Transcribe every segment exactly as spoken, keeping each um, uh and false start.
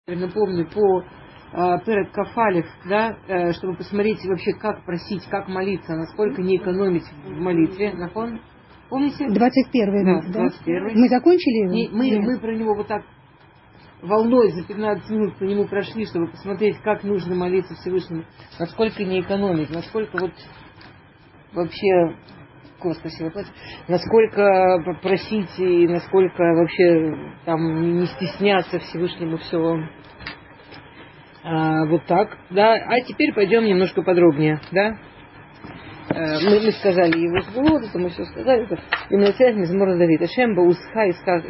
напомню, по э, Перек Кафалев, да, э, чтобы посмотреть вообще, как просить, как молиться, насколько не экономить в молитве. Нахон? Помните? двадцать первый, да, да? двадцать первый. Мы закончили его? Не, мы, мы про него вот так волной за пятнадцать минут по нему прошли, чтобы посмотреть, как нужно молиться Всевышнему, насколько не экономить, насколько вот вообще, О, спасибо, насколько просить и насколько вообще там не стесняться Всевышнему все а, вот так, да. А теперь пойдем немножко подробнее, да. А, мы, мы сказали его сбулот, это мы все сказали. И на связь Мизмор Давид. Ашем баусха исках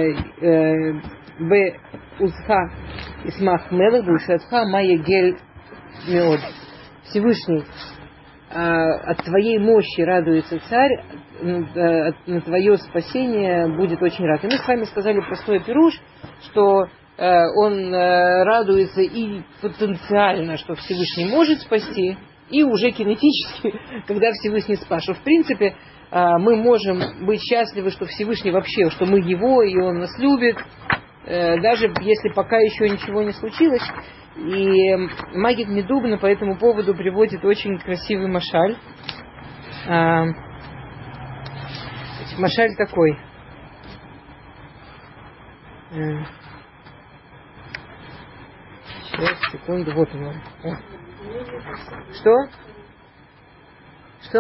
б узха исмах мелах бушатха майя гель меод. Всевышний, от твоей мощи радуется царь, на твое спасение будет очень рад. И мы с вами сказали простой пируш, что он радуется и потенциально, что Всевышний может спасти, и уже кинетически, когда Всевышний спас. Что в принципе мы можем быть счастливы, что Всевышний вообще, что мы его, и он нас любит, даже если пока еще ничего не случилось. И Магид Медубна по этому поводу приводит очень красивый машаль. А, машаль такой. Сейчас, секунду, вот он. О. Что? Что?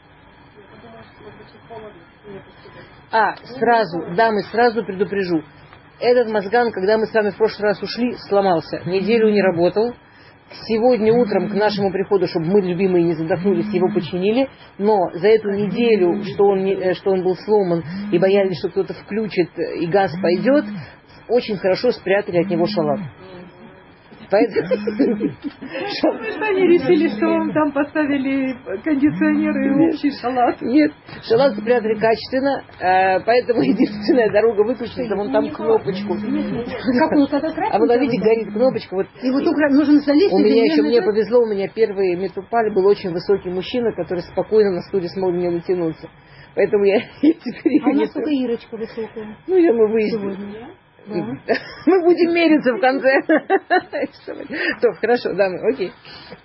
А, сразу, да, мы сразу предупрежу. Этот мозган, когда мы с вами в прошлый раз ушли, сломался. Неделю не работал. Сегодня утром к нашему приходу, чтобы мы, любимые, не задохнулись, его починили. Но за эту неделю, что он, не, что он был сломан и боялись, что кто-то включит и газ пойдет, очень хорошо спрятали от него шалат. Поэтому... Они решили, что вам там поставили кондиционеры и общий шалат. Нет, шалат спрятали качественно, поэтому единственная дорога выключить, вон там кнопочку. А вот видите, горит кнопочка. Вот. И вот только нужно залезть. У меня еще, мне повезло, у меня первый метрупаль был очень высокий мужчина, который спокойно на стуле смог мне дотянуться. Поэтому я, я теперь... А у нас только Ирочка высокая. Ну, я мы выясним. Да. Мы будем мериться в конце. То, хорошо, да, мы, окей.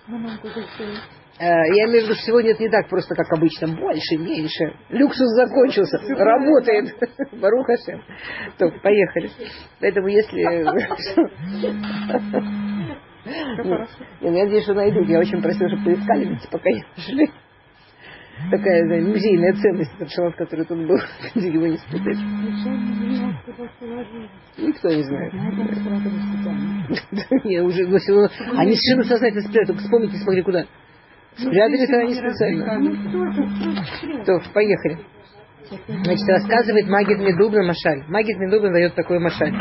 Я имею в виду, что сегодня это не так просто, как обычно. Больше, меньше. Люксус закончился. Работает. Барух Ашем. То, поехали. Поэтому если... Я надеюсь, что найдут. Я очень просила, чтобы поискали, ведь пока не нашли. Такая, да, музейная ценность, этот шалат, который тут был. Его не спрятать. Никто не знает. Я уже, но все равно... Они совершенно сознательно спрятали. Только вспомните, смотри, куда. Спрятались они специально. То, поехали. Значит, рассказывает Магид Медубна машаль. Магид Медубна дает такой машаль.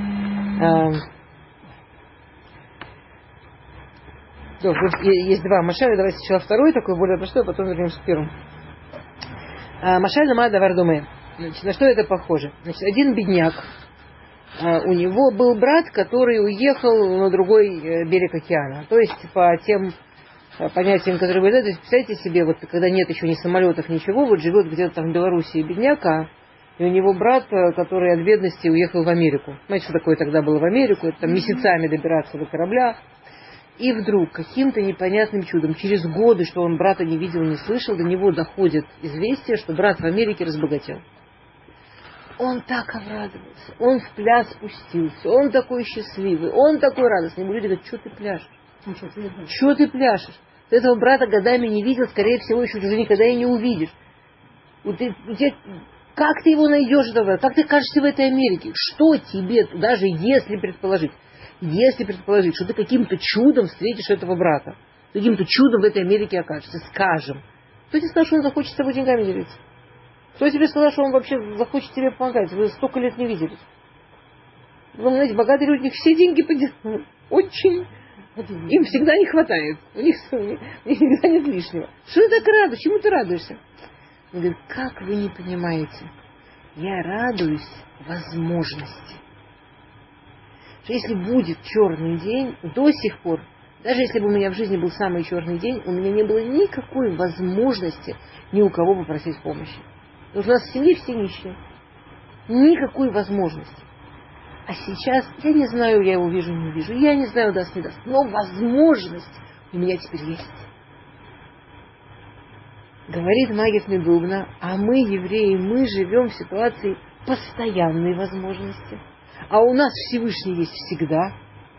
Да, есть два машаля, давайте сначала второй, такой более простой, а потом вернемся к первому. А, машаль на Давардуме. Значит, на что это похоже? Значит, один бедняк, а, у него был брат, который уехал на другой берег океана. То есть по тем понятиям, которые были, то есть представьте себе, вот когда нет еще ни самолетов, ничего, вот живет где-то там в Белоруссии бедняк, а и у него брат, который от бедности уехал в Америку. Знаете, что такое тогда было в Америку? Это там месяцами добираться до корабля. И вдруг, каким-то непонятным чудом, через годы, что он брата не видел, не слышал, до него доходит известие, что брат в Америке разбогател. Он так обрадовался, он в пляс спустился, он такой счастливый, он такой радостный. Ему люди говорят, что ты пляшешь? Что ты пляшешь? Ты этого брата годами не видел, скорее всего, еще уже никогда и не увидишь. Вот ты, ты, как ты его найдешь, этого? Как ты кажешься в этой Америке? Что тебе, даже если предположить, Если предположить, что ты каким-то чудом встретишь этого брата, каким-то чудом в этой Америке окажешься, скажем, кто тебе сказал, что он захочет с тобой деньгами делиться? Кто тебе сказал, что он вообще захочет тебе помогать? Вы столько лет не виделись. Вы знаете, богатые люди, у них все деньги поделают. Очень. Им всегда не хватает. У них, у них никогда нет лишнего. Что ты так радуешься? Чему ты радуешься? Он говорит, как вы не понимаете? Я радуюсь возможности. Если будет черный день, до сих пор, даже если бы у меня в жизни был самый черный день, у меня не было никакой возможности ни у кого попросить помощи. Потому что у нас в семье все нищие. Никакой возможности. А сейчас я не знаю, я его увижу, не увижу. Я не знаю, даст, не даст. Но возможность у меня теперь есть. Говорит Магит Медубна, а мы, евреи, мы живем в ситуации постоянной возможности. А у нас Всевышний есть всегда.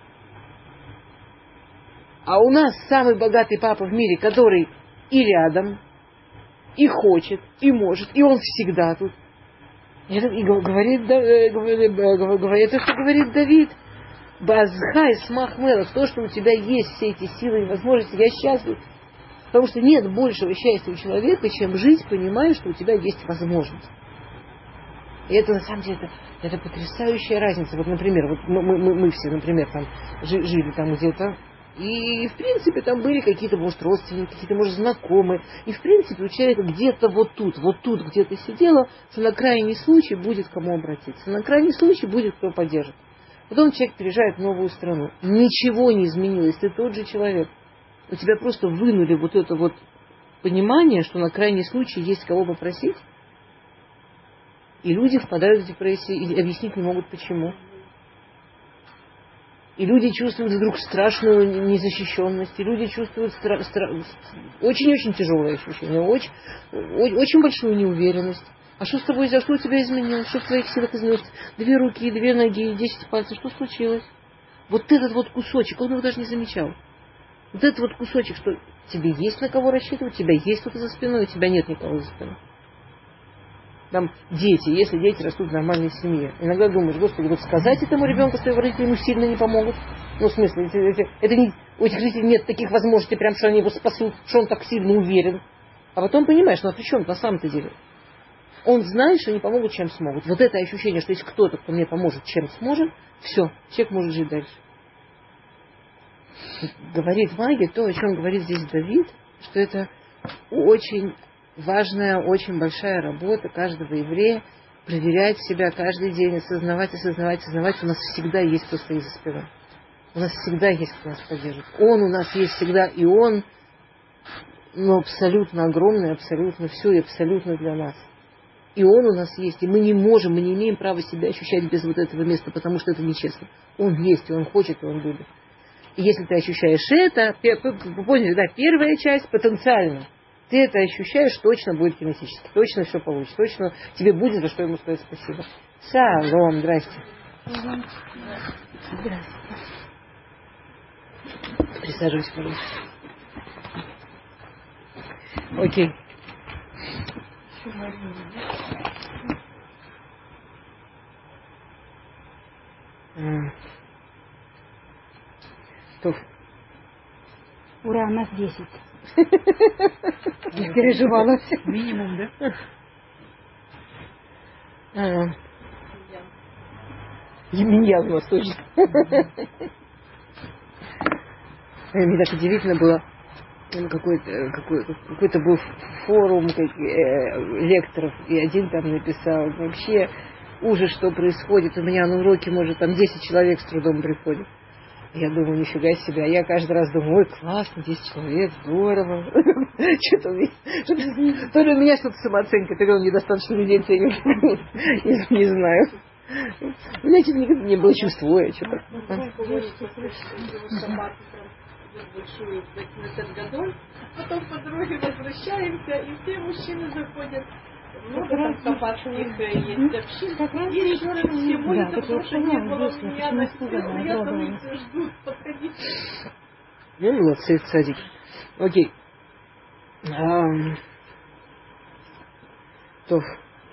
А у нас самый богатый папа в мире, который и рядом, и хочет, и может, и он всегда тут. И говорит, говорит, это что говорит Давид. Базхай смахмелах, то, что у тебя есть все эти силы и возможности, я счастлив. Потому что нет большего счастья у человека, чем жить, понимая, что у тебя есть возможность. И это, на самом деле, это, это потрясающая разница. Вот, например, вот мы, мы, мы все, например, там жили там где-то, и, в принципе, там были какие-то, может, родственники, какие-то, может, знакомые. И, в принципе, у человека где-то вот тут, вот тут где-то сидело, что на крайний случай будет кому обратиться. На крайний случай будет кто поддержит. Потом человек переезжает в новую страну. Ничего не изменилось, ты тот же человек. У тебя просто вынули вот это вот понимание, что на крайний случай есть кого попросить. И люди впадают в депрессию и объяснить не могут почему. И люди чувствуют вдруг страшную незащищенность, и люди чувствуют стра- стра- очень-очень тяжелое ощущение, очень, очень большую неуверенность. А что с тобой, за что у тебя изменилось? Что в твоих силах изменилось? Две руки, две ноги, десять пальцев, что случилось? Вот этот вот кусочек, он его даже не замечал. Вот этот вот кусочек, что тебе есть на кого рассчитывать, у тебя есть кто-то за спиной, у тебя нет никого за спиной. Там дети, если дети растут в нормальной семье, иногда думаешь, господи, вот сказать этому ребенку, что его родители ему сильно не помогут. Ну, в смысле, это, это, это не, у этих родителей нет таких возможностей, прям, что они его спасут, что он так сильно уверен. А потом понимаешь, ну а при чем на самом-то деле? Он знает, что они помогут, чем смогут. Вот это ощущение, что есть кто-то, кто мне поможет, чем сможет, все, человек может жить дальше. Говорит магия, то, о чем говорит здесь Давид, что это очень важная, очень большая работа каждого еврея, проверять себя каждый день, осознавать, осознавать, осознавать. У нас всегда есть кто стоит за спиной. У нас всегда есть кто нас поддержит. Он у нас есть всегда, и он, ну, абсолютно огромный, абсолютно все и абсолютно для нас. И он у нас есть, и мы не можем, мы не имеем права себя ощущать без вот этого места, потому что это нечестно. Он есть, и он хочет, и он любит. И если ты ощущаешь это, вы поняли, да, первая часть потенциально. Ты это ощущаешь, точно будет кинетически, точно все получится, точно тебе будет за что ему сказать спасибо. Шалом, здрасте. Здрасте. Присаживайся, пожалуйста. Окей. Что? Ура, нас десять. Не переживалась. Минимум, да? А, Емельян у нас точно. Мне так удивительно было. Какой-то, какой, какой-то был форум как, э, лекторов, и один там написал, вообще ужас, что происходит. У меня на уроке, может, там десять человек с трудом приходит. Я думаю, нифига себе. А я каждый раз думаю, ой, классно, десять человек, здорово. Что-то то ли у меня что-то самооценка, то ли он недостаточно людей ценит. Не знаю. У меня что-то никогда не было чувства. Что-то. Большую этот годом, потом по дороге возвращаемся, и все мужчины заходят. Много там кабацких есть общин, и еще раз все молятся, потому что не было у меня на стене, я там их жду, подходите. Ну, молодцы, садики. Окей. То.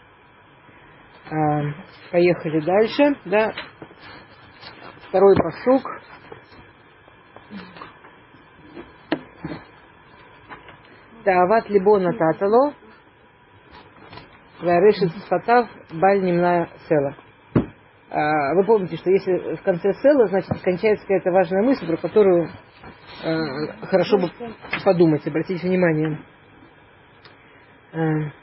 Поехали дальше, да. Второй пасук. Таават либона татало, варешит сфатав баль немная села. Вы помните, что если в конце села, значит, кончается какая-то важная мысль, про которую э, хорошо бы подумать, обратить внимание. Э.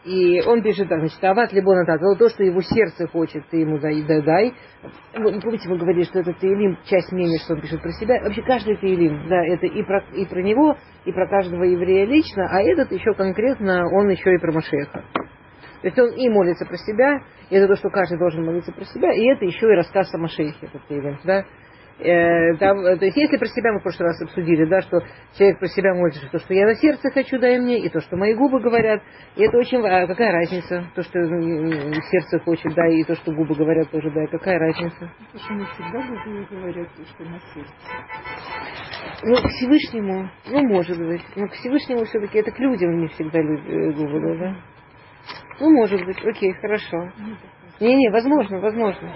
И он пишет так, значит, ават либо натат, то, что его сердце хочет, ты ему дай, дай, дай. Вы, помните, вы говорили, что это Теилим, часть мнения, что он пишет про себя. Вообще каждый Теилим, да, это и про, и про него, и про каждого еврея лично, а этот еще конкретно, он еще и про Машеха. То есть он и молится про себя, и это то, что каждый должен молиться про себя, и это еще и рассказ о Машехе, этот Теилим, да. Э, там, то есть если про себя мы в прошлый раз обсудили, да, что человек про себя молится, что, то, что я на сердце хочу, дай мне, и то, что мои губы говорят, и это очень, а какая разница, то, что сердце хочет, да, и то, что губы говорят тоже, да, какая разница? Потому что не всегда губы говорят, что на сердце. Ну, к Всевышнему, ну, может быть, но к Всевышнему все-таки это к людям не всегда губы, да, да? Ну, может быть, окей, хорошо. Не-не, возможно, возможно.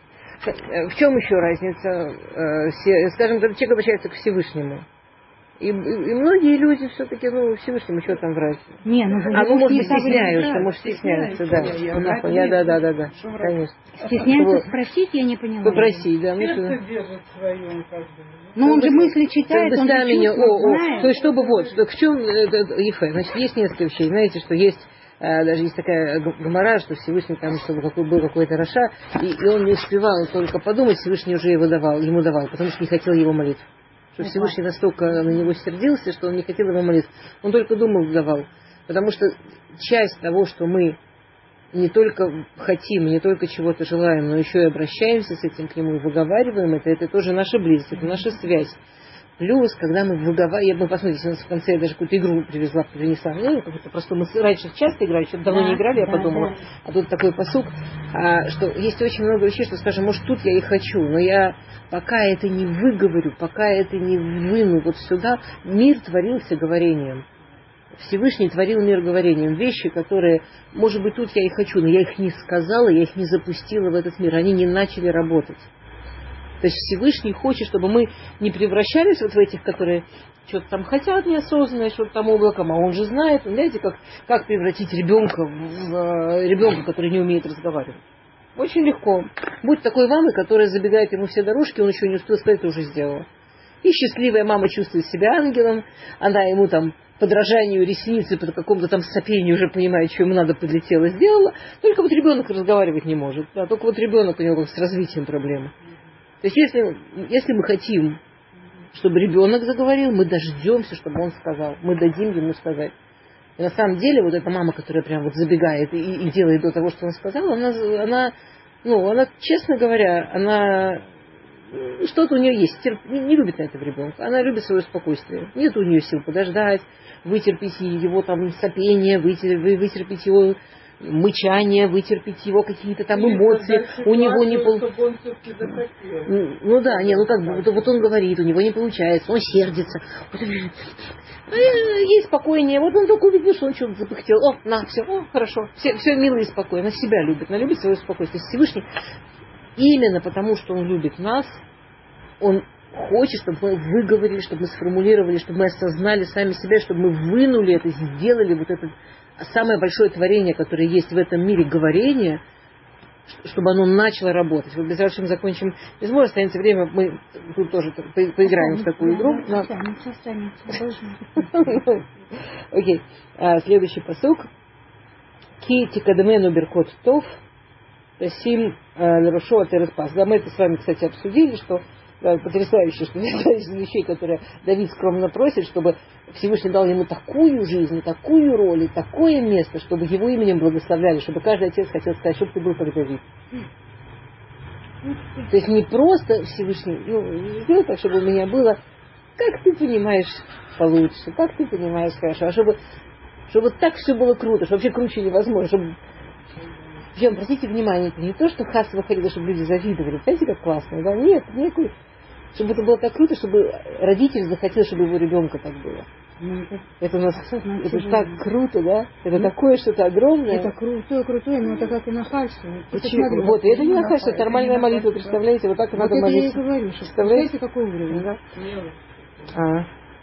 В чем еще разница? Скажем, когда человек обращается к Всевышнему. И, и, и многие люди все-таки, ну, Всевышнему что там врать? Не, ну, а ну, может быть, стесняются, может, стесняются, да. Я, да, да, да, да, конечно. Стесняются спросить, я не поняла. Попросить, да. Сердце держит своем, как бы. Ну, он же мысли читает, он же чувствует, то есть, чтобы вот, что, в чем, Ефе, значит, есть несколько вещей, знаете, что есть, даже есть такая гемара, что Всевышний там, чтобы какой, был какой-то раша, и, и он не успевал только подумать, Всевышний уже его давал, ему давал, потому что не хотел его молитв. Что Всевышний настолько на него сердился, что он не хотел его молитв. Он только думал, давал. Потому что часть того, что мы не только хотим, не только чего-то желаем, но еще и обращаемся с этим к нему и выговариваем это, это тоже наша близость, это наша связь. Плюс, когда мы выговариваем, мы посмотрите, у нас в конце я даже какую-то игру привезла, принесла, ну, какую-то просто, мы раньше часто играли, что-то давно да, не играли, я да, подумала, да. А тут такой посук, а, что есть очень много вещей, что, скажем, может, тут я и хочу, но я пока это не выговорю, пока это не выну вот сюда, мир творился говорением. Всевышний творил мир говорением. Вещи, которые, может быть, тут я и хочу, но я их не сказала, я их не запустила в этот мир, они не начали работать. То есть Всевышний хочет, чтобы мы не превращались вот в этих, которые что-то там хотят неосознанно, что-то там облаком, а он же знает. Знаете, как, как превратить ребенка в ребенка, который не умеет разговаривать? Очень легко. Будь такой мамой, которая забегает ему все дорожки, он еще не успел сказать, уже сделала. И счастливая мама чувствует себя ангелом, она ему там подражанию ресницы, по какому-то там сопению уже понимает, что ему надо, подлетела, сделала. Только вот ребенок разговаривать не может. Да, только вот ребенок, у него как с развитием проблемы. То есть, если, если мы хотим, чтобы ребенок заговорил, мы дождемся, чтобы он сказал. Мы дадим ему сказать. И на самом деле, вот эта мама, которая прям вот забегает и, и делает до того, что он сказал, она, она, ну, она, честно говоря, она, что-то у нее есть, терп, не, не любит на этого ребенка. Она любит свое спокойствие. Нет у нее сил подождать, вытерпеть его там сопение, вытерпеть, вытерпеть его мычание, вытерпеть его какие-то там эмоции, у него не получается. Ну да, не, ну как бы, вот, вот он говорит, у него не получается, он сердится. Ей спокойнее, вот он только увидел, что он что-то запыхтел. О, на, все, о, хорошо, все, все мило и спокойно, она себя любит, она любит свое спокойствие. Всевышний, именно потому, что он любит нас, он хочет, чтобы мы выговорили, чтобы мы сформулировали, чтобы мы осознали сами себя, чтобы мы вынули это, сделали вот это самое большое творение, которое есть в этом мире, говорение, чтобы оно начало работать. Вот без мы закончим. Без моря останется время, мы тут тоже по поиграем в такую игру. Окей. Следующий пасук. Ки тикадмену беркот тов, сим лерошо атереспас. Да, мы это с вами, кстати, обсудили, что да, потрясающе, что это из вещей, которые Давид скромно просит, чтобы Всевышний дал ему такую жизнь, такую роль, и такое место, чтобы его именем благословляли, чтобы каждый отец хотел сказать, чтобы ты был как Давид. То есть не просто Всевышний, ну, сделай так, чтобы у меня было, как ты понимаешь, получше, как ты понимаешь хорошо, а чтобы, чтобы так все было круто, что вообще круче невозможно, чтобы... Причем, обратите внимание, это не то, что хас выходило, чтобы люди завидовали. Знаете, как классно, да? Нет, никакой. Чтобы это было так круто, чтобы родитель захотел, чтобы его ребенка так было. Ну, это, это, у нас, это же так круто, да? Это ну, такое что-то огромное. Это крутое, крутое, но это как и нахальство. Почему? Вот, это не нахальство, это нормальная молитва, представляете? Вот так и надо молиться. Вот это я и говорю, что представляете, какой уровень, да? А.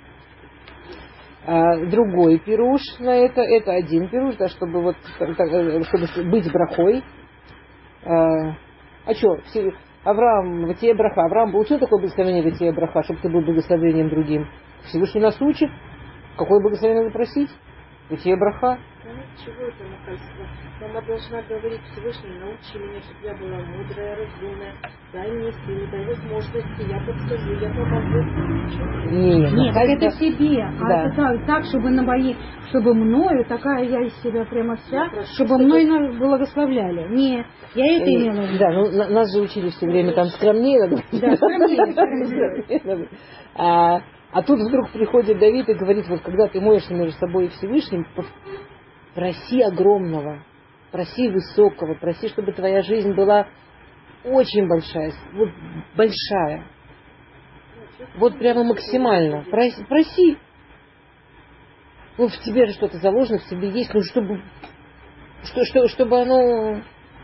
А другой пируш на это, это один пируш, да, чтобы вот, чтобы быть брахой. А, а что, Авраам, Ватия браха, Авраам получил такое благословение Ватия браха, чтобы ты был благословением другим. Всевышний нас учит, какое благословение надо просить. И тебе браха. Чего это нахальство? Мама должна говорить Всевышний, научи меня, чтобы я была мудрая, разумная, дай мне силы, дай возможности, я подскажу, я помогу. Не, Нет, так это себе, а Да. это так, так, чтобы на мои, чтобы мною, такая я из себя прямо вся, прошу, чтобы чтобы- мной на- благословляли. Не, я это имела в виду. Да, ну на- нас же учили все время там скромнее надо. Да, скромнее, скромнее. Скромнее. А, а тут вдруг приходит Давид и говорит, вот когда ты моешься между собой и Всевышним, проси огромного, проси высокого, проси, чтобы твоя жизнь была очень большая, вот большая, вот прямо максимально. Проси, проси. Ну, в тебе же что-то заложено, в тебе есть, ну, чтобы, что, что, чтобы оно...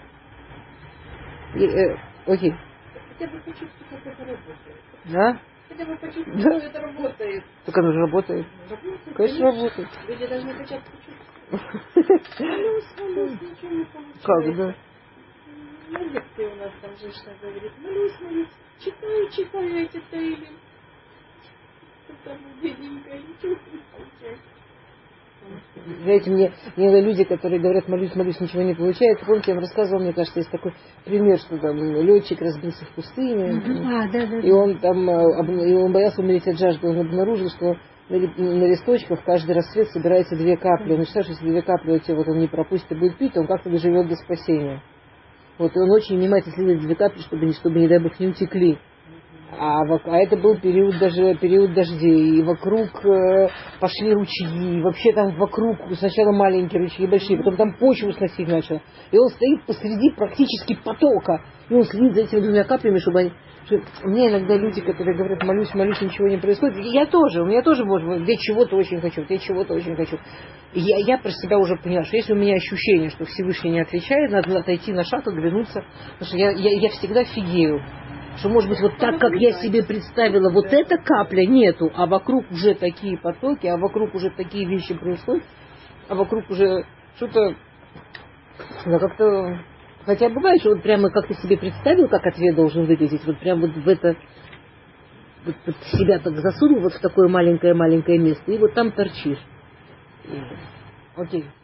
Э, э, окей. Хотя бы почувствовать, как это работает. Да? Хотя бы почувствовать, Да. что это работает. Так оно же работает. Работает, Конечно, работает. Люди должны хотя бы почувствовать. Молюсь, молюсь, ничего не получается. Как, да? На лекции у нас там женщина говорит, молюсь, молюсь, читаю, читаю эти тайли. Там бедненькая, ничего не получается. Знаете, мне иногда люди, которые говорят, молюсь, молюсь, ничего не получается. Помните, я вам рассказывала, мне кажется, есть такой пример, что там летчик разбился в пустыне, А, да, да. и он там, э, об- и он боялся умереть от жажды, он обнаружил, что на, ли- на листочках каждый рассвет собирается две капли. Он считает, что если две капли вот, те вот он не пропустит и будет пить, то он как-то доживет до спасения. Вот, и он очень внимательно следит за две капли, чтобы, не- чтобы, не дай бог, не утекли. А, вок- а это был период даже период дождей, и вокруг э, пошли ручьи, и вообще там вокруг сначала маленькие ручьи, большие, потом там почву сносить начало. И он стоит посреди практически потока, и он следит за этими двумя каплями, чтобы они... что- Мне иногда люди, которые говорят, молюсь, молюсь, ничего не происходит, и я тоже, у меня тоже, может быть, я чего-то очень хочу, я чего-то очень хочу. И я, я про себя уже поняла, что если у меня ощущение, что Всевышний не отвечает, надо отойти на шаг, оглянуться, потому что я, я, я всегда фигею. Что, может быть, вот так, как я себе представила, вот эта капля нету, а вокруг уже такие потоки, а вокруг уже такие вещи происходят, а вокруг уже что-то, да, как-то... Хотя бывает, что вот прямо как ты себе представил, как ответ должен выглядеть, вот прям вот в это, вот, вот себя так засунул вот в такое маленькое-маленькое место, и вот там торчишь. Окей.